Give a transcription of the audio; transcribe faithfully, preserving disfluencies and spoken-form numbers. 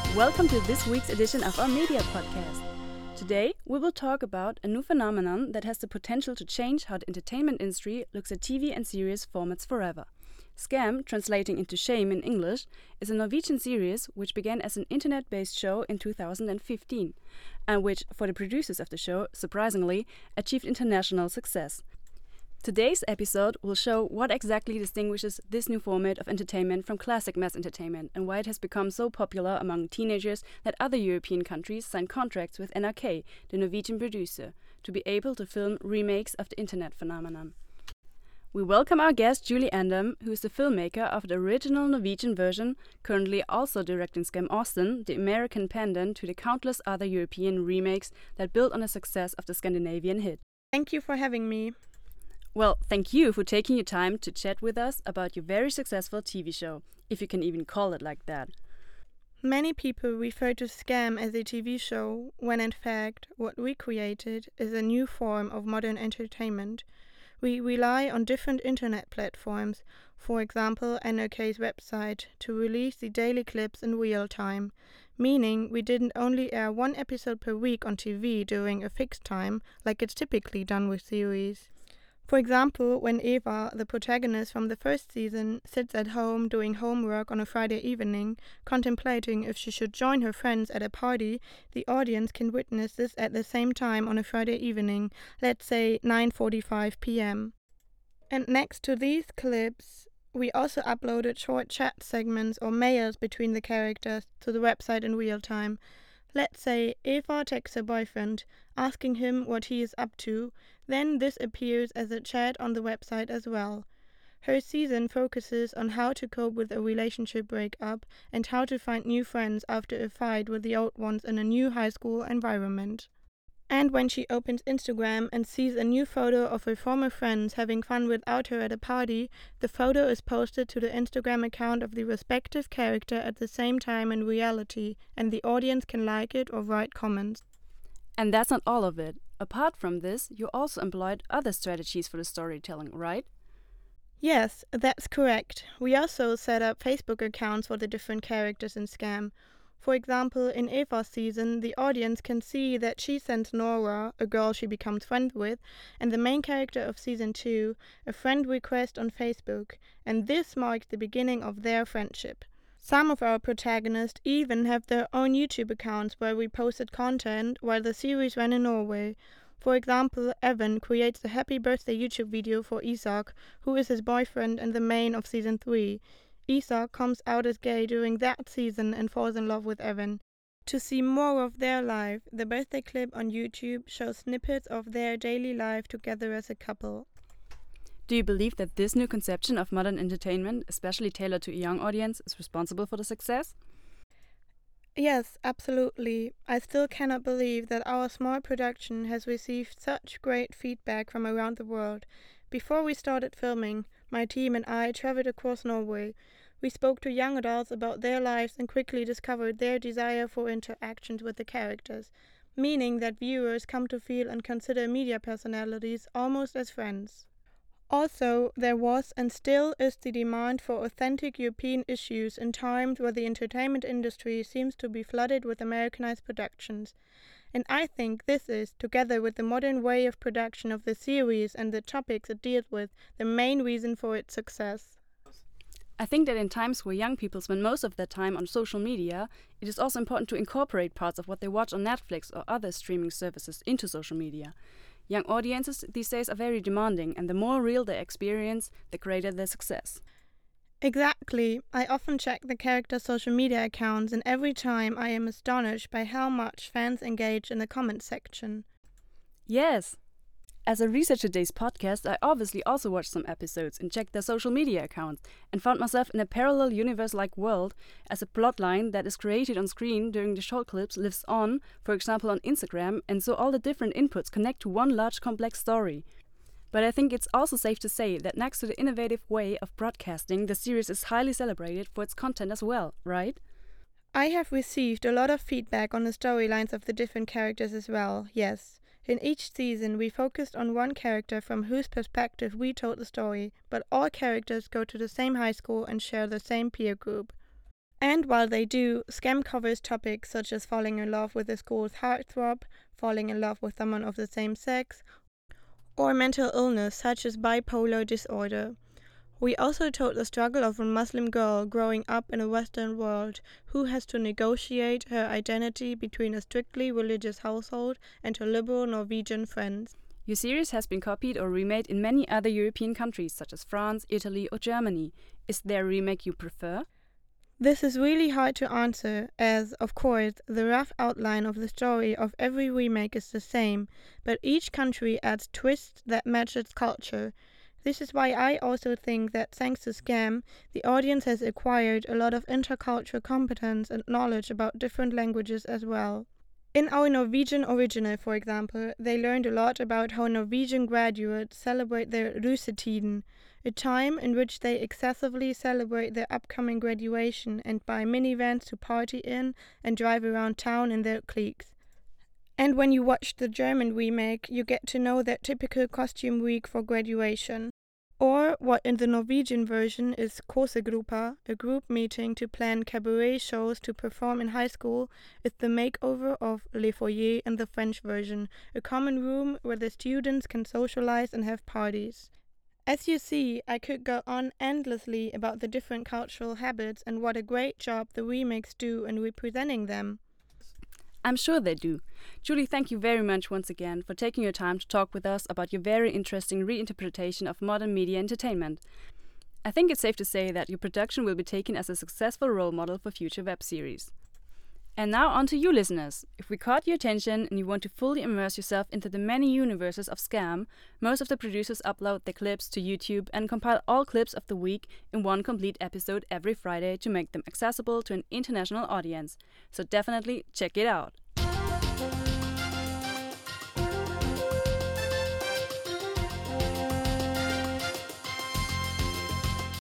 Welcome to this week's edition of our media podcast. Today, we will talk about a new phenomenon that has the potential to change how the entertainment industry looks at T V and series formats forever. Skam, translating into shame in English, is a Norwegian series which began as an internet-based show in two thousand fifteen, and which, for the producers of the show, surprisingly, achieved international success. Today's episode will show what exactly distinguishes this new format of entertainment from classic mass entertainment and why it has become so popular among teenagers that other European countries signed contracts with N R K, the Norwegian producer, to be able to film remakes of the internet phenomenon. We welcome our guest Julie Andem, who is the filmmaker of the original Norwegian version, currently also directing Skam Austin, the American pendant to the countless other European remakes that build on the success of the Scandinavian hit. Thank you for having me. Well, thank you for taking your time to chat with us about your very successful T V show, if you can even call it like that. Many people refer to Skam as a T V show, when in fact what we created is a new form of modern entertainment. We rely on different internet platforms, for example N R K's website, to release the daily clips in real time, meaning we didn't only air one episode per week on T V during a fixed time, like it's typically done with series. For example, when Eva, the protagonist from the first season, sits at home doing homework on a Friday evening, contemplating if she should join her friends at a party, the audience can witness this at the same time on a Friday evening, let's say nine forty-five p m. And next to these clips, we also uploaded short chat segments or mails between the characters to the website in real time. Let's say Eva texts her boyfriend, asking him what he is up to, then this appears as a chat on the website as well. Her season focuses on how to cope with a relationship breakup and how to find new friends after a fight with the old ones in a new high school environment. And when she opens Instagram and sees a new photo of her former friends having fun without her at a party, the photo is posted to the Instagram account of the respective character at the same time in reality, and the audience can like it or write comments. And that's not all of it. Apart from this, you also employed other strategies for the storytelling, right? Yes, that's correct. We also set up Facebook accounts for the different characters in Skam. For example, in Eva's season, the audience can see that she sends Nora, a girl she becomes friends with, and the main character of season two, a friend request on Facebook, and this marks the beginning of their friendship. Some of our protagonists even have their own YouTube accounts where we posted content while the series ran in Norway. For example, Evan creates a happy birthday YouTube video for Isak, who is his boyfriend and the main of season three. Isak comes out as gay during that season and falls in love with Evan. To see more of their life, the birthday clip on YouTube shows snippets of their daily life together as a couple. Do you believe that this new conception of modern entertainment, especially tailored to a young audience, is responsible for the success? Yes, absolutely. I still cannot believe that our small production has received such great feedback from around the world. Before we started filming, my team and I traveled across Norway. We spoke to young adults about their lives and quickly discovered their desire for interactions with the characters, meaning that viewers come to feel and consider media personalities almost as friends. Also, there was and still is the demand for authentic European issues in times where the entertainment industry seems to be flooded with Americanized productions. And I think this is, together with the modern way of production of the series and the topics it deals with, the main reason for its success. I think that in times where young people spend most of their time on social media, it is also important to incorporate parts of what they watch on Netflix or other streaming services into social media. Young audiences these days are very demanding, and the more real their experience, the greater their success. Exactly. I often check the characters' social media accounts, and every time I am astonished by how much fans engage in the comment section. Yes! As I researched today's podcast, I obviously also watched some episodes and checked their social media accounts and found myself in a parallel universe-like world as a plotline that is created on screen during the short clips lives on, for example on Instagram, and so all the different inputs connect to one large complex story. But I think it's also safe to say that next to the innovative way of broadcasting, the series is highly celebrated for its content as well, right? I have received a lot of feedback on the storylines of the different characters as well, yes. In each season, we focused on one character from whose perspective we told the story, but all characters go to the same high school and share the same peer group. And while they do, Scam covers topics such as falling in love with a school's heartthrob, falling in love with someone of the same sex, or mental illness such as bipolar disorder. We also told the struggle of a Muslim girl growing up in a Western world who has to negotiate her identity between a strictly religious household and her liberal Norwegian friends. Your series has been copied or remade in many other European countries such as France, Italy or Germany. Is there a remake you prefer? This is really hard to answer as, of course, the rough outline of the story of every remake is the same, but each country adds twists that match its culture. This is why I also think that thanks to Scam, the audience has acquired a lot of intercultural competence and knowledge about different languages as well. In our Norwegian original, for example, they learned a lot about how Norwegian graduates celebrate their russetiden, a time in which they excessively celebrate their upcoming graduation and buy minivans to party in and drive around town in their cliques. And when you watch the German remake, you get to know that typical costume week for graduation. Or what in the Norwegian version is Kåsegruppa, a group meeting to plan cabaret shows to perform in high school, is the makeover of Le Foyer in the French version, a common room where the students can socialize and have parties. As you see, I could go on endlessly about the different cultural habits and what a great job the remakes do in representing them. I'm sure they do. Julie, thank you very much once again for taking your time to talk with us about your very interesting reinterpretation of modern media entertainment. I think it's safe to say that your production will be taken as a successful role model for future web series. And now on to you listeners. If we caught your attention and you want to fully immerse yourself into the many universes of Scam, most of the producers upload their clips to YouTube and compile all clips of the week in one complete episode every Friday to make them accessible to an international audience. So definitely check it out.